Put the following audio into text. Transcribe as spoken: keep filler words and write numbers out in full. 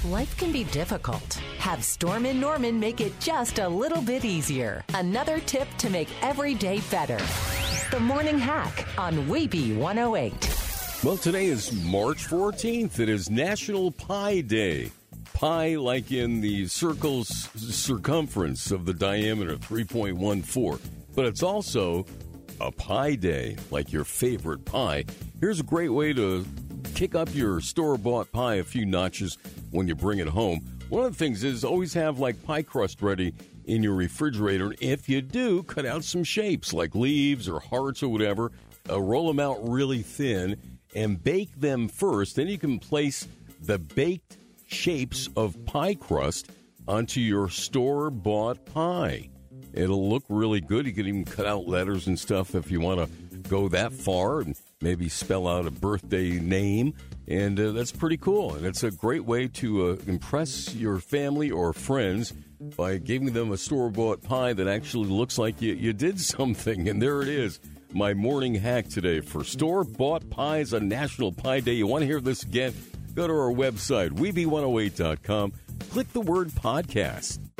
Life can be difficult. Have Storm and Norman make it just a little bit easier. Another tip to make every day better. The Morning Hack on W B one oh eight. Well, today is March fourteenth. It is National Pi Day. Pi like in the circle's circumference of the diameter, three point one four. But it's also a pie day, like your favorite pie. Here's a great way to kick up your store-bought pie a few notches when you bring it home. One of the things is always have like pie crust ready in your refrigerator. If you do, cut out some shapes like leaves or hearts or whatever. Uh, roll them out really thin and bake them first. Then you can place the baked shapes of pie crust onto your store-bought pie. It'll look really good. You can even cut out letters and stuff if you want to go that far and maybe spell out a birthday name. And uh, that's pretty cool. And it's a great way to uh, impress your family or friends by giving them a store-bought pie that actually looks like you, you did something. And there it is, my morning hack today for store-bought pies on National Pie Day. You want to hear this again? Go to our website, W B one oh eight dot com. Click the word podcast.